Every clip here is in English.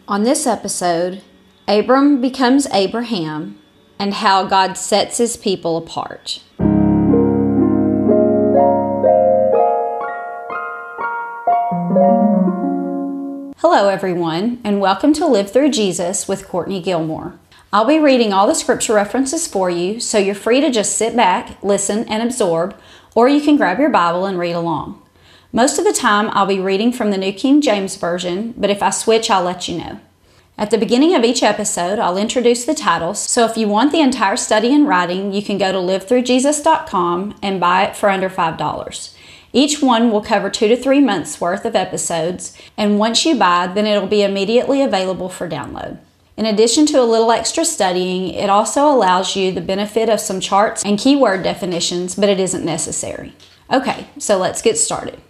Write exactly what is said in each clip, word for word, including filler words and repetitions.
On this episode, Abram becomes Abraham and how God sets his people apart. Hello everyone, and welcome to Live Through Jesus with Courtney Gilmore. I'll be reading all the scripture references for you, so you're free to just sit back, listen, and absorb, or you can grab your Bible and read along. Most of the time, I'll be reading from the New King James Version, but if I switch, I'll let you know. At the beginning of each episode, I'll introduce the titles, so if you want the entire study in writing, you can go to live through jesus dot com and buy it for under five dollars. Each one will cover two to three months worth of episodes, and once you buy, then it'll be immediately available for download. In addition to a little extra studying, it also allows you the benefit of some charts and keyword definitions, but it isn't necessary. Okay, so let's get started.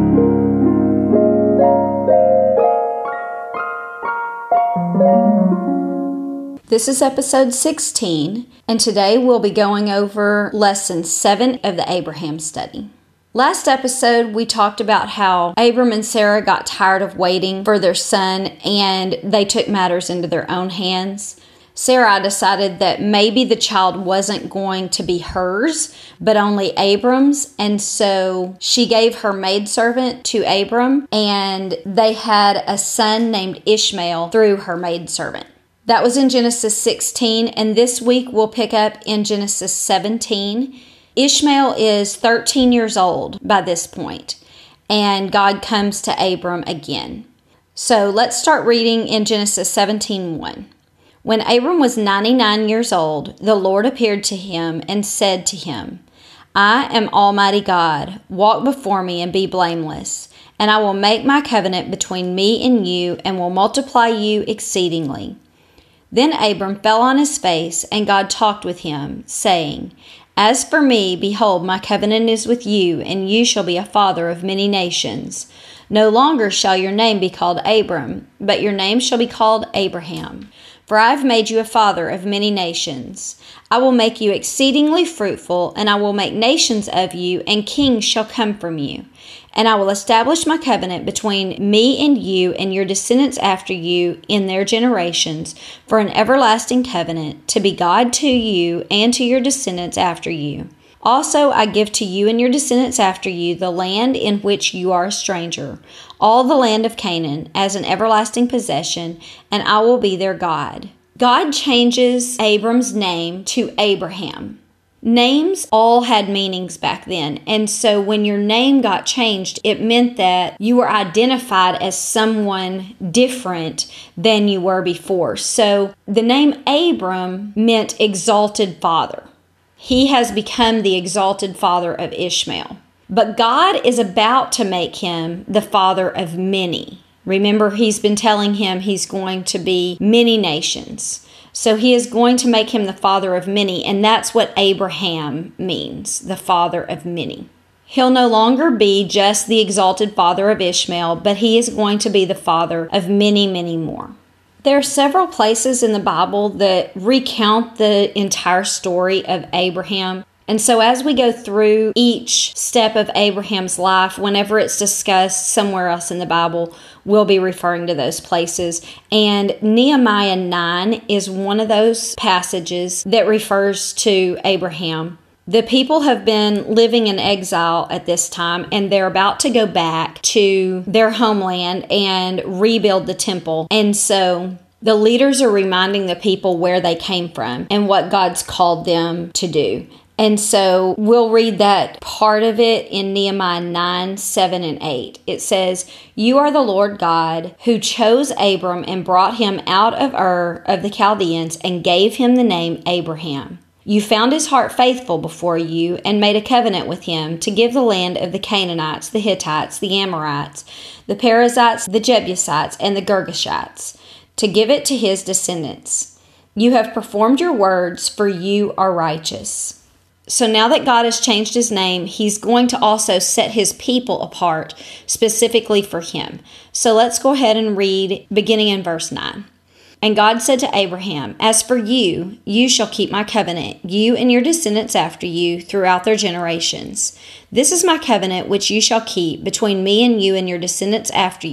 This is episode sixteen, and today we'll be going over lesson seven of the Abraham study. Last episode, we talked about how Abram and Sarah got tired of waiting for their son, and they took matters into their own hands. Sarah decided that maybe the child wasn't going to be hers, but only Abram's, and so she gave her maidservant to Abram, and they had a son named Ishmael through her maidservant. That was in Genesis sixteen, and this week we'll pick up in Genesis seventeen. Ishmael is thirteen years old by this point, and God comes to Abram again. So let's start reading in Genesis seventeen one. When Abram was ninety-nine years old, the Lord appeared to him and said to him, I am Almighty God. Walk before me and be blameless, and I will make my covenant between me and you and will multiply you exceedingly. Then Abram fell on his face, and God talked with him, saying, As for me, behold, my covenant is with you, and you shall be a father of many nations. No longer shall your name be called Abram, but your name shall be called Abraham. For I have made you a father of many nations. I will make you exceedingly fruitful, and I will make nations of you, and kings shall come from you. And I will establish my covenant between me and you and your descendants after you in their generations for an everlasting covenant, to be God to you and to your descendants after you. Also I give to you and your descendants after you the land in which you are a stranger, all the land of Canaan, as an everlasting possession, and I will be their God. God changes Abram's name to Abraham. Names all had meanings back then, and so when your name got changed, it meant that you were identified as someone different than you were before. So the name Abram meant exalted father. He has become the exalted father of Ishmael. But God is about to make him the father of many. Remember, he's been telling him he's going to be many nations. So he is going to make him the father of many, and that's what Abraham means, the father of many. He'll no longer be just the exalted father of Ishmael, but he is going to be the father of many, many more. There are several places in the Bible that recount the entire story of Abraham. And so as we go through each step of Abraham's life, whenever it's discussed somewhere else in the Bible, we'll be referring to those places. And Nehemiah nine is one of those passages that refers to Abraham. The people have been living in exile at this time, and they're about to go back to their homeland and rebuild the temple. And so the leaders are reminding the people where they came from and what God's called them to do. And so we'll read that part of it in Nehemiah nine, seven, and eight. It says, You are the Lord God who chose Abram and brought him out of Ur of the Chaldeans and gave him the name Abraham. You found his heart faithful before you and made a covenant with him to give the land of the Canaanites, the Hittites, the Amorites, the Perizzites, the Jebusites, and the Girgashites, to give it to his descendants. You have performed your words, for you are righteous. So now that God has changed his name, he's going to also set his people apart specifically for him. So let's go ahead and read beginning in verse nine. And God said to Abraham, As for you, you shall keep my covenant, you and your descendants after you, throughout their generations. This is my covenant which you shall keep between me and you and your descendants after you.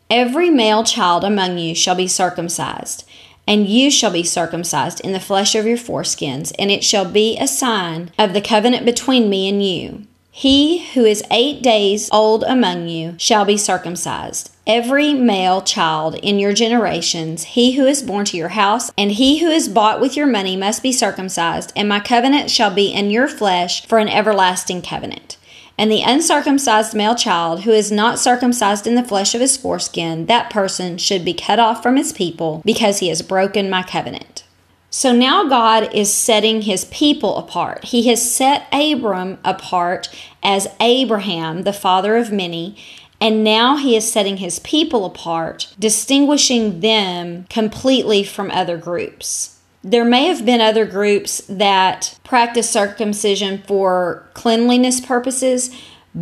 Every male child among you shall be circumcised, and you shall be circumcised in the flesh of your foreskins, and it shall be a sign of the covenant between me and you. He who is eight days old among you shall be circumcised. Every male child in your generations, he who is born to your house, and he who is bought with your money must be circumcised, and my covenant shall be in your flesh for an everlasting covenant. And the uncircumcised male child who is not circumcised in the flesh of his foreskin, that person should be cut off from his people, because he has broken my covenant. So now God is setting his people apart. He has set Abram apart as Abraham, the father of many, and now he is setting his people apart, distinguishing them completely from other groups. There may have been other groups that practice circumcision for cleanliness purposes,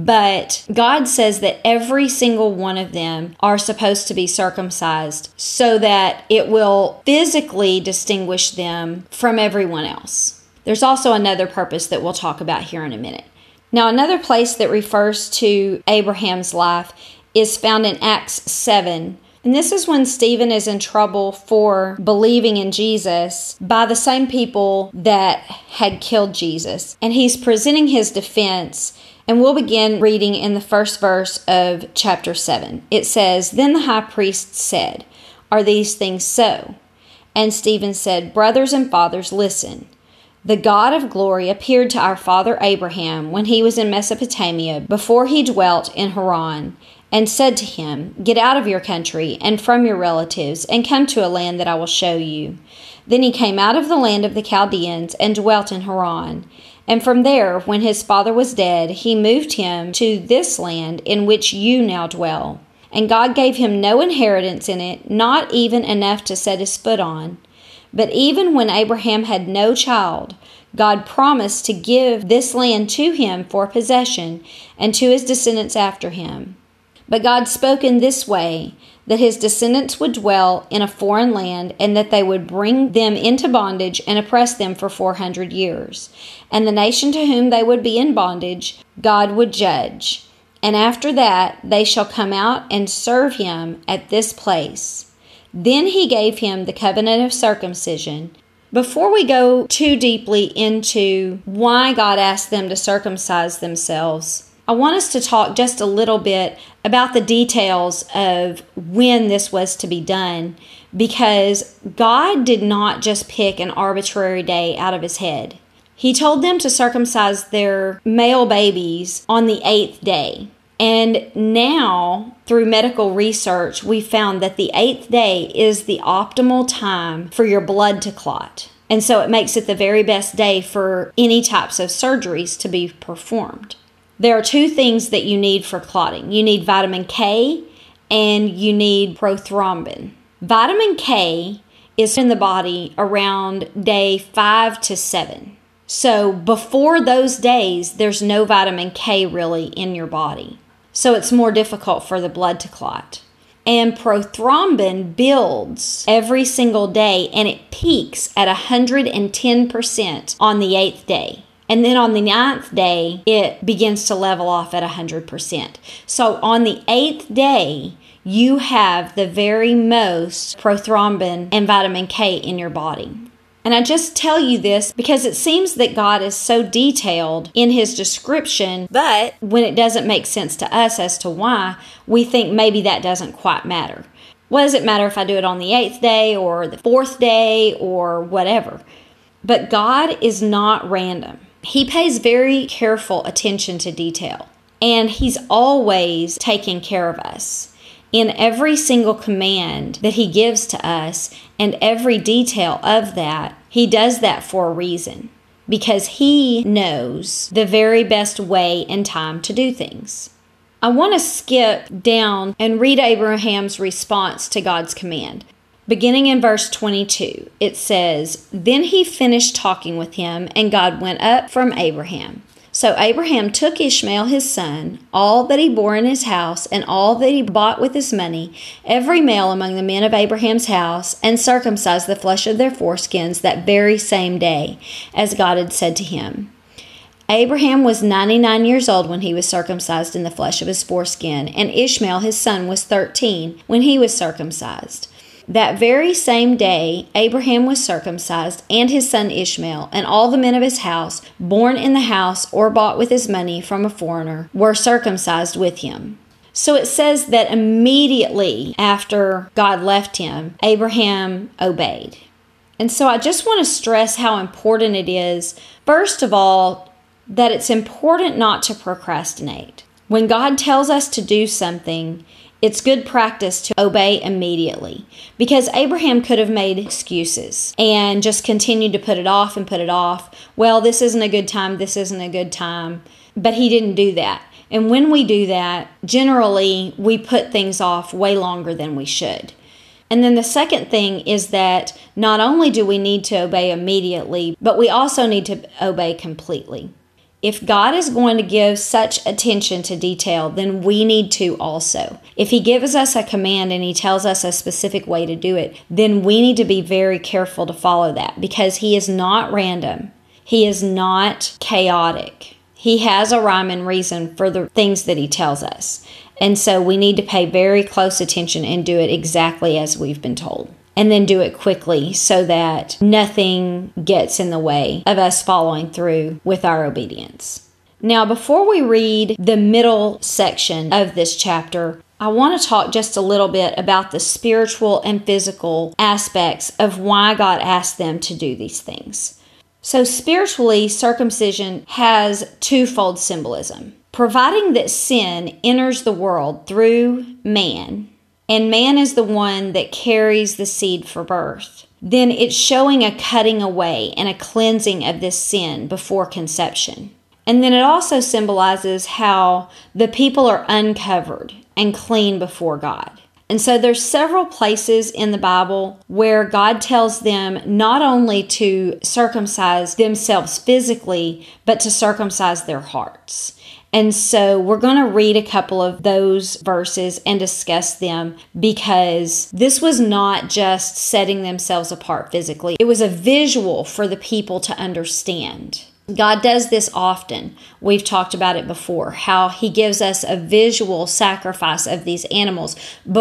but God says that every single one of them are supposed to be circumcised so that it will physically distinguish them from everyone else. There's also another purpose that we'll talk about here in a minute. Now, another place that refers to Abraham's life is found in Acts seven. And this is when Stephen is in trouble for believing in Jesus by the same people that had killed Jesus. And he's presenting his defense. And we'll begin reading in the first verse of chapter seven. It says, "Then the high priest said, 'Are these things so?' And Stephen said, 'Brothers and fathers, listen. The God of glory appeared to our father Abraham when he was in Mesopotamia, before he dwelt in Haran, and said to him, Get out of your country and from your relatives, and come to a land that I will show you. Then he came out of the land of the Chaldeans and dwelt in Haran. And from there, when his father was dead, he moved him to this land in which you now dwell. And God gave him no inheritance in it, not even enough to set his foot on. But even when Abraham had no child, God promised to give this land to him for possession and to his descendants after him. But God spoke in this way, that his descendants would dwell in a foreign land, and that they would bring them into bondage and oppress them for four hundred years. And the nation to whom they would be in bondage, God would judge. And after that, they shall come out and serve him at this place. Then he gave him the covenant of circumcision." Before we go too deeply into why God asked them to circumcise themselves, I want us to talk just a little bit about the details of when this was to be done, because God did not just pick an arbitrary day out of his head. He told them to circumcise their male babies on the eighth day. And now, through medical research, we found that the eighth day is the optimal time for your blood to clot. And so it makes it the very best day for any types of surgeries to be performed. There are two things that you need for clotting. You need vitamin K and you need prothrombin. Vitamin K is in the body around day five to seven. So before those days, there's no vitamin K really in your body. So it's more difficult for the blood to clot. And prothrombin builds every single day, and it peaks at one hundred ten percent on the eighth day. And then on the ninth day, it begins to level off at one hundred percent. So on the eighth day, you have the very most prothrombin and vitamin K in your body. And I just tell you this because it seems that God is so detailed in his description, but when it doesn't make sense to us as to why, we think maybe that doesn't quite matter. What does it matter if I do it on the eighth day or the fourth day or whatever? But God is not random. He pays very careful attention to detail, and he's always taking care of us. In every single command that he gives to us and every detail of that, he does that for a reason, because he knows the very best way and time to do things. I want to skip down and read Abraham's response to God's command. Beginning in verse twenty-two, it says, "Then he finished talking with him, and God went up from Abraham. So Abraham took Ishmael his son, all that he bore in his house, and all that he bought with his money, every male among the men of Abraham's house, and circumcised the flesh of their foreskins that very same day, as God had said to him. Abraham was ninety-nine years old when he was circumcised in the flesh of his foreskin, and Ishmael his son was thirteen when he was circumcised. That very same day, Abraham was circumcised, and his son Ishmael, and all the men of his house, born in the house or bought with his money from a foreigner, were circumcised with him. So it says that immediately after God left him, Abraham obeyed. And so I just want to stress how important it is, first of all, that it's important not to procrastinate. When God tells us to do something, it's good practice to obey immediately, because Abraham could have made excuses and just continued to put it off and put it off. Well, this isn't a good time. This isn't a good time. But he didn't do that. And when we do that, generally we put things off way longer than we should. And then the second thing is that not only do we need to obey immediately, but we also need to obey completely. If God is going to give such attention to detail, then we need to also. If He gives us a command and He tells us a specific way to do it, then we need to be very careful to follow that, because He is not random. He is not chaotic. He has a rhyme and reason for the things that He tells us. And so we need to pay very close attention and do it exactly as we've been told. And then do it quickly so that nothing gets in the way of us following through with our obedience. Now, before we read the middle section of this chapter, I want to talk just a little bit about the spiritual and physical aspects of why God asked them to do these things. So spiritually, circumcision has twofold symbolism. Providing that sin enters the world through man, and man is the one that carries the seed for birth, then it's showing a cutting away and a cleansing of this sin before conception. And then it also symbolizes how the people are uncovered and clean before God. And so there's several places in the Bible where God tells them not only to circumcise themselves physically, but to circumcise their hearts. And so we're going to read a couple of those verses and discuss them, because this was not just setting themselves apart physically. It was a visual for the people to understand. God does this often. We've talked about it before, how He gives us a visual sacrifice of these animals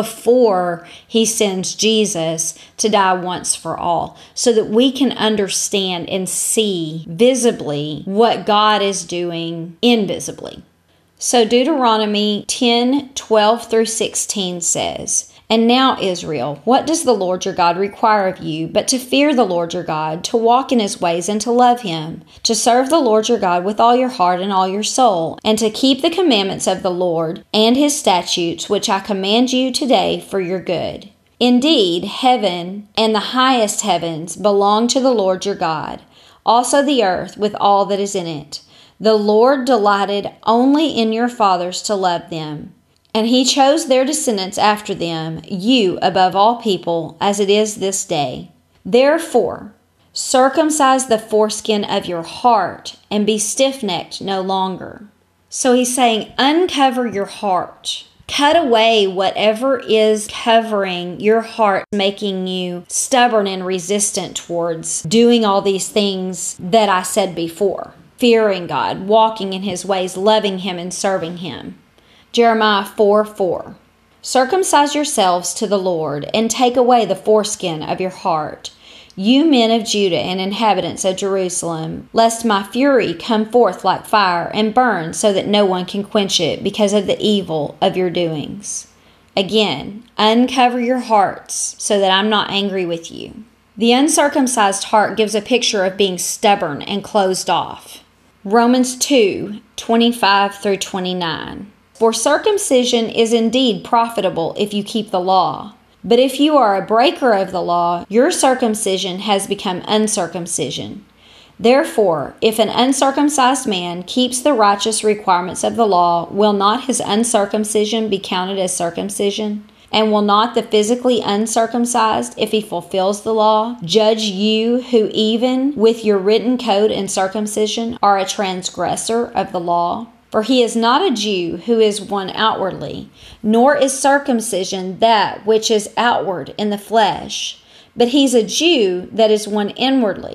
before He sends Jesus to die once for all, so that we can understand and see visibly what God is doing invisibly. So Deuteronomy ten, twelve through sixteen says, "And now, Israel, what does the Lord your God require of you but to fear the Lord your God, to walk in His ways and to love Him, to serve the Lord your God with all your heart and all your soul, and to keep the commandments of the Lord and His statutes, which I command you today for your good? Indeed, heaven and the highest heavens belong to the Lord your God, also the earth with all that is in it. The Lord delighted only in your fathers to love them, and He chose their descendants after them, you above all people, as it is this day. Therefore, circumcise the foreskin of your heart, and be stiff-necked no longer." So He's saying, uncover your heart. Cut away whatever is covering your heart, making you stubborn and resistant towards doing all these things that I said before. Fearing God, walking in His ways, loving Him, and serving Him. Jeremiah four four. "Circumcise yourselves to the Lord, and take away the foreskin of your heart, you men of Judah and inhabitants of Jerusalem, lest my fury come forth like fire and burn so that no one can quench it because of the evil of your doings." Again, uncover your hearts so that I'm not angry with you. The uncircumcised heart gives a picture of being stubborn and closed off. Romans two, twenty-five through twenty-nine. "For circumcision is indeed profitable if you keep the law. But if you are a breaker of the law, your circumcision has become uncircumcision. Therefore, if an uncircumcised man keeps the righteous requirements of the law, will not his uncircumcision be counted as circumcision? And will not the physically uncircumcised, if he fulfills the law, judge you who even with your written code and circumcision are a transgressor of the law? For he is not a Jew who is one outwardly, nor is circumcision that which is outward in the flesh, but he's a Jew that is one inwardly,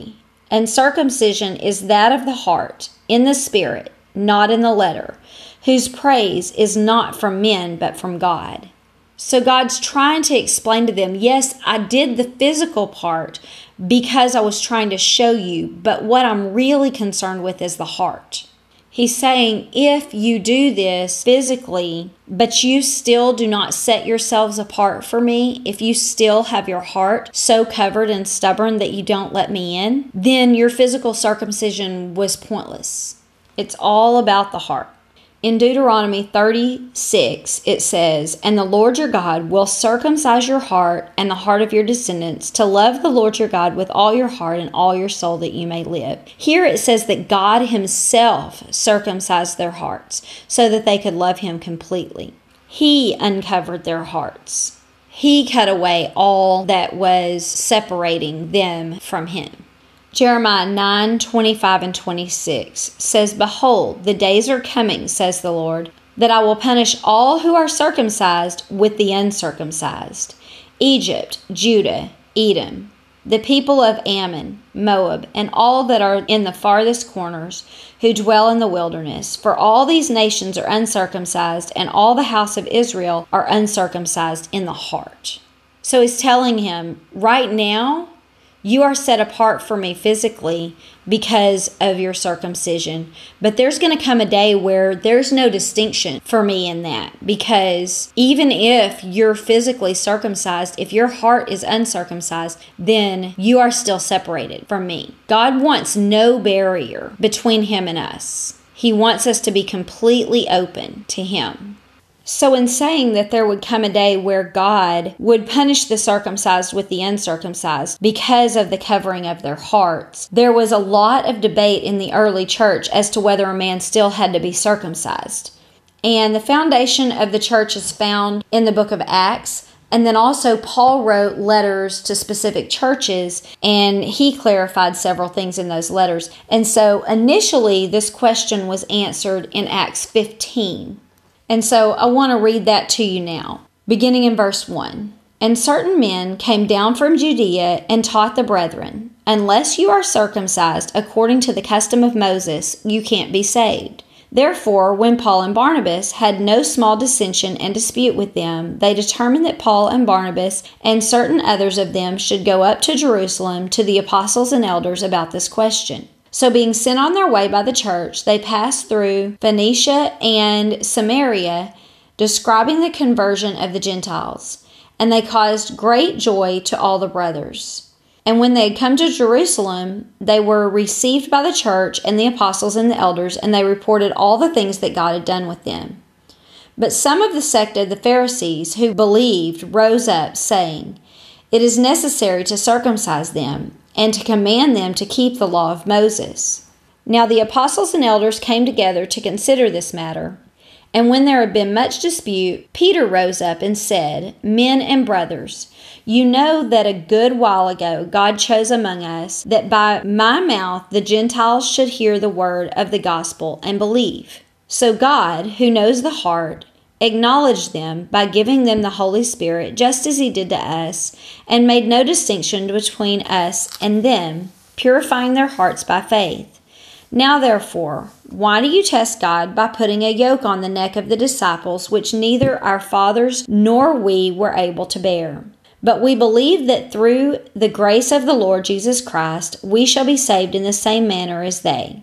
And circumcision is that of the heart, in the spirit, not in the letter, whose praise is not from men, but from God. So God's trying to explain to them, yes, I did the physical part because I was trying to show you, but what I'm really concerned with is the heart. He's saying, if you do this physically, but you still do not set yourselves apart for me, if you still have your heart so covered and stubborn that you don't let me in, then your physical circumcision was pointless. It's all about the heart. In Deuteronomy thirty-six, it says, "And the Lord your God will circumcise your heart and the heart of your descendants to love the Lord your God with all your heart and all your soul, that you may live." Here it says that God himself circumcised their hearts so that they could love him completely. He uncovered their hearts. He cut away all that was separating them from him. Jeremiah nine, twenty-five and twenty-six says, "Behold, the days are coming, says the Lord, that I will punish all who are circumcised with the uncircumcised, Egypt, Judah, Edom, the people of Ammon, Moab, and all that are in the farthest corners, who dwell in the wilderness. For all these nations are uncircumcised, and all the house of Israel are uncircumcised in the heart." So he's telling him, right now, you are set apart for me physically because of your circumcision. But there's going to come a day where there's no distinction for me in that. Because even if you're physically circumcised, if your heart is uncircumcised, then you are still separated from me. God wants no barrier between him and us. He wants us to be completely open to him. So in saying that there would come a day where God would punish the circumcised with the uncircumcised because of the covering of their hearts, there was a lot of debate in the early church as to whether a man still had to be circumcised. And the foundation of the church is found in the book of Acts. And then also Paul wrote letters to specific churches, and he clarified several things in those letters. And so initially this question was answered in Acts fifteen. And so I want to read that to you now, beginning in verse one. "And certain men came down from Judea and taught the brethren, unless you are circumcised according to the custom of Moses, you can't be saved. Therefore, when Paul and Barnabas had no small dissension and dispute with them, they determined that Paul and Barnabas and certain others of them should go up to Jerusalem to the apostles and elders about this question. So being sent on their way by the church, they passed through Phoenicia and Samaria, describing the conversion of the Gentiles. And they caused great joy to all the brothers. And when they had come to Jerusalem, they were received by the church and the apostles and the elders, and they reported all the things that God had done with them. But some of the sect of the Pharisees who believed rose up, saying, It is necessary to circumcise them, and to command them to keep the law of Moses. Now the apostles and elders came together to consider this matter. And when there had been much dispute, Peter rose up and said, Men and brothers, you know that a good while ago God chose among us that by my mouth the Gentiles should hear the word of the gospel and believe. So God, who knows the heart, acknowledged them by giving them the Holy Spirit, just as he did to us, and made no distinction between us and them, purifying their hearts by faith. Now therefore, why do you test God by putting a yoke on the neck of the disciples, which neither our fathers nor we were able to bear? But we believe that through the grace of the Lord Jesus Christ, we shall be saved in the same manner as they.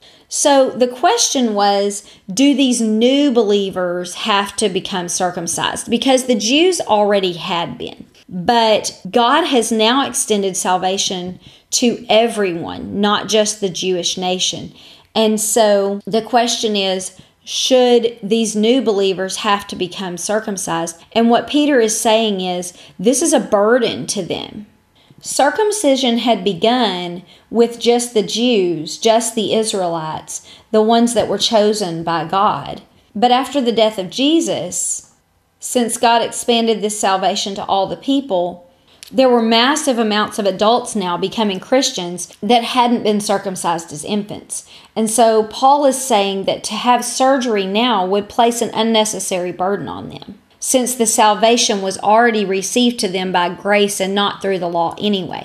So the question was, do these new believers have to become circumcised? Because the Jews already had been. But God has now extended salvation to everyone, not just the Jewish nation. And so the question is, should these new believers have to become circumcised? And what Peter is saying is, this is a burden to them. Circumcision had begun with just the Jews, just the Israelites, the ones that were chosen by God. But after the death of Jesus, since God expanded this salvation to all the people, there were massive amounts of adults now becoming Christians that hadn't been circumcised as infants. And so Paul is saying that to have surgery now would place an unnecessary burden on them, since the salvation was already received to them by grace and not through the law anyway.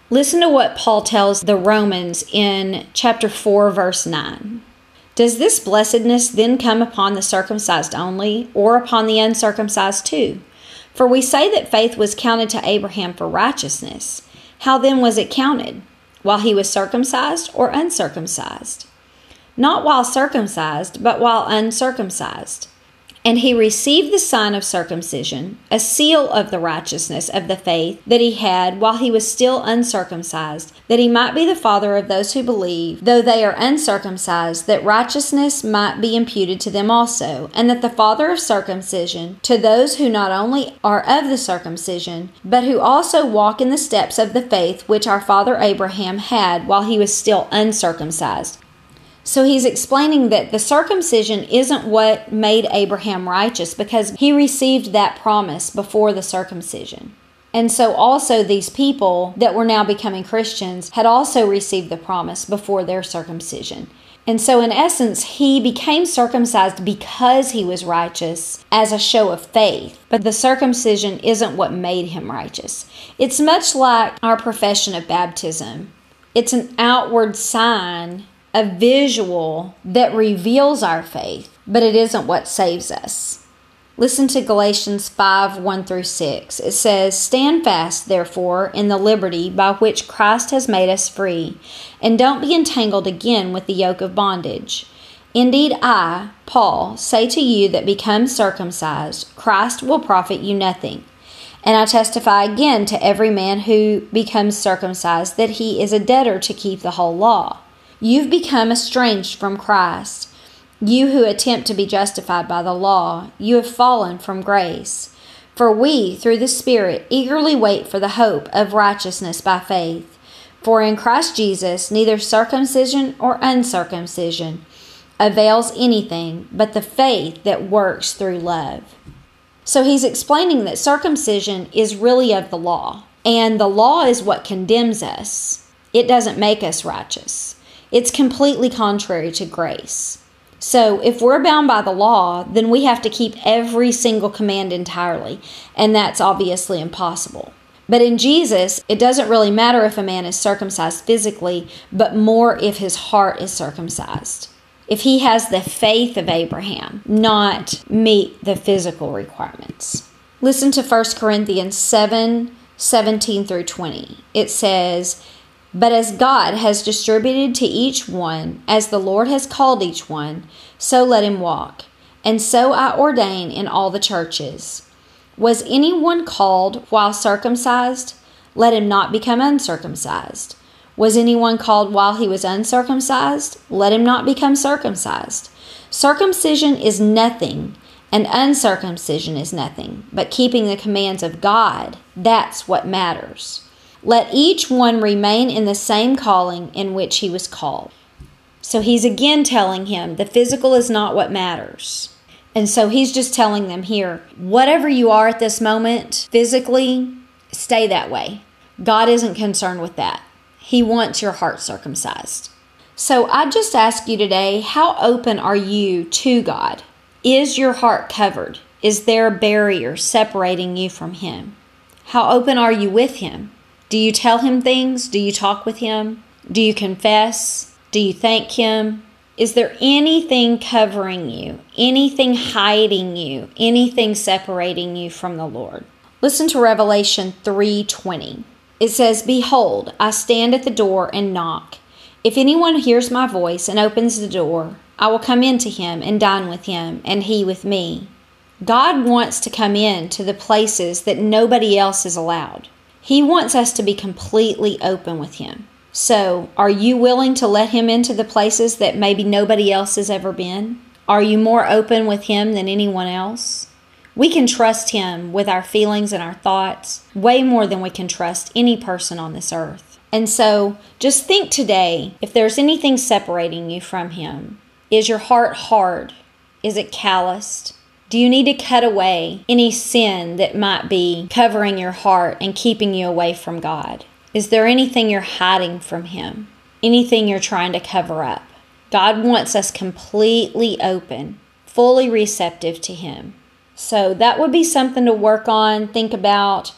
Listen to what Paul tells the Romans in chapter four, verse nine. Does this blessedness then come upon the circumcised only, or upon the uncircumcised too? For we say that faith was counted to Abraham for righteousness. How then was it counted? While he was circumcised or uncircumcised? Not while circumcised, but while uncircumcised. And he received the sign of circumcision, a seal of the righteousness of the faith that he had while he was still uncircumcised, that he might be the father of those who believe, though they are uncircumcised, that righteousness might be imputed to them also, and that the father of circumcision to those who not only are of the circumcision, but who also walk in the steps of the faith which our father Abraham had while he was still uncircumcised. So he's explaining that the circumcision isn't what made Abraham righteous, because he received that promise before the circumcision. And so also these people that were now becoming Christians had also received the promise before their circumcision. And so in essence, he became circumcised because he was righteous as a show of faith. But the circumcision isn't what made him righteous. It's much like our profession of baptism. It's an outward sign, a visual that reveals our faith, but it isn't what saves us. Listen to Galatians five, one through six. It says, "Stand fast, therefore, in the liberty by which Christ has made us free, and don't be entangled again with the yoke of bondage. Indeed, I, Paul, say to you that become circumcised, Christ will profit you nothing. And I testify again to every man who becomes circumcised that he is a debtor to keep the whole law. You've become estranged from Christ. You who attempt to be justified by the law, you have fallen from grace. For we, through the Spirit, eagerly wait for the hope of righteousness by faith. For in Christ Jesus, neither circumcision or uncircumcision avails anything, but the faith that works through love." So he's explaining that circumcision is really of the law, and the law is what condemns us. It doesn't make us righteous. It's completely contrary to grace. So if we're bound by the law, then we have to keep every single command entirely, and that's obviously impossible. But in Jesus, it doesn't really matter if a man is circumcised physically, but more if his heart is circumcised. If he has the faith of Abraham, not meet the physical requirements. Listen to First Corinthians seven, seventeen through twenty. It says, "But as God has distributed to each one, as the Lord has called each one, so let him walk. And so I ordain in all the churches. Was anyone called while circumcised? Let him not become uncircumcised. Was anyone called while he was uncircumcised? Let him not become circumcised. Circumcision is nothing, and uncircumcision is nothing, but keeping the commands of God, that's what matters. Let each one remain in the same calling in which he was called." So he's again telling him the physical is not what matters. And so he's just telling them here, whatever you are at this moment, physically, stay that way. God isn't concerned with that. He wants your heart circumcised. So I just ask you today, how open are you to God? Is your heart covered? Is there a barrier separating you from Him? How open are you with Him? Do you tell Him things? Do you talk with Him? Do you confess? Do you thank Him? Is there anything covering you? Anything hiding you? Anything separating you from the Lord? Listen to Revelation three twenty. It says, "Behold, I stand at the door and knock. If anyone hears my voice and opens the door, I will come in to him and dine with him, and he with me." God wants to come in to the places that nobody else is allowed. He wants us to be completely open with Him. So, are you willing to let Him into the places that maybe nobody else has ever been? Are you more open with Him than anyone else? We can trust Him with our feelings and our thoughts way more than we can trust any person on this earth. And so, just think today, if there's anything separating you from Him, is your heart hard? Is it calloused? Do you need to cut away any sin that might be covering your heart and keeping you away from God? Is there anything you're hiding from Him? Anything you're trying to cover up? God wants us completely open, fully receptive to Him. So that would be something to work on, think about.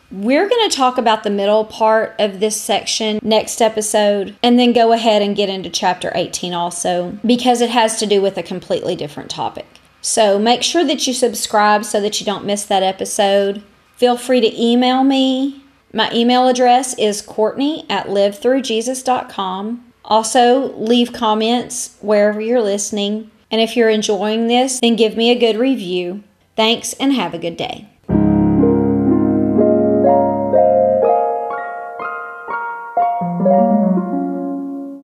We're going to talk about the middle part of this section next episode, and then go ahead and get into chapter eighteen also, because it has to do with a completely different topic. So make sure that you subscribe so that you don't miss that episode. Feel free to email me. My email address is Courtney at live through jesus dot com. Also, leave comments wherever you're listening. And if you're enjoying this, then give me a good review. Thanks, and have a good day.